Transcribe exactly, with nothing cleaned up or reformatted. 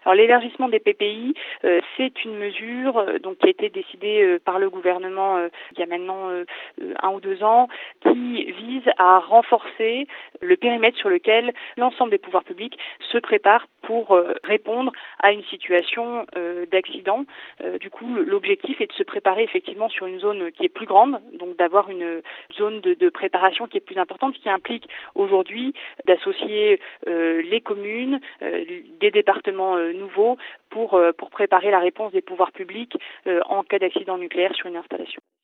Alors l'élargissement des P P I, euh, c'est une mesure euh, donc qui a été décidée euh, par le gouvernement euh, il y a maintenant euh, un ou deux ans, qui vise à renforcer le périmètre sur lequel l'ensemble des pouvoirs publics se préparent pour euh, répondre à une situation euh, d'accident. Euh, du coup, l'objectif est de se préparer effectivement sur une zone qui est plus grande, donc d'avoir une zone de, de préparation qui est plus importante, ce qui implique aujourd'hui d'associer euh, les communes, euh, des départements euh, nouveaux pour, euh, pour préparer la réponse des pouvoirs publics euh, en cas d'accident nucléaire sur une installation.